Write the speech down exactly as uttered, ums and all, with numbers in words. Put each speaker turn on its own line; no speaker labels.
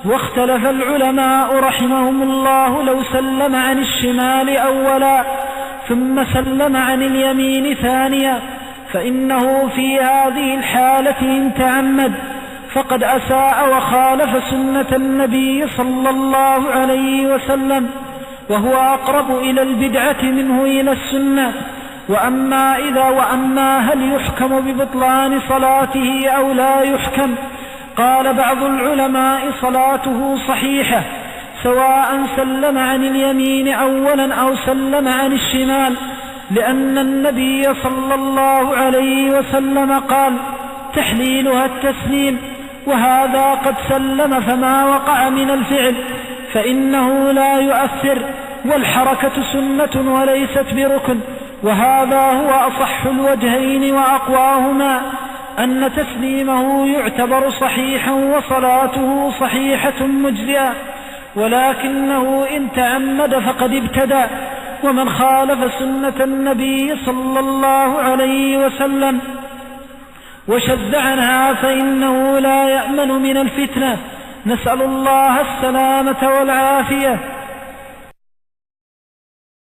واختلف العلماء رحمهم الله لو سلم عن الشمال أولا ثم سلم عن اليمين ثانيا فإنه في هذه الحالة إن تعمد فقد أساء وخالف سنة النبي صلى الله عليه وسلم، وهو أقرب إلى البدعة منه إلى السنة. وأما إذا وأما هل يحكم ببطلان صلاته أو لا يحكم؟ قال بعض العلماء صلاته صحيحة سواء سلم عن اليمين أولا أو سلم عن الشمال، لأن النبي صلى الله عليه وسلم قال تحليلها التسليم، وهذا قد سلم فما وقع من الفعل فإنه لا يؤثر، والحركة سنة وليست بركن. وهذا هو أصح الوجهين وأقواهما، أن تسليمه يعتبر صحيحا وصلاته صحيحة مجزئة، ولكنه إن تعمد فقد ابتدع. ومن خالف سنة النبي صلى الله عليه وسلم وشذ عنها فإنه لا يأمن من الفتنة، نسأل الله السلامة والعافية.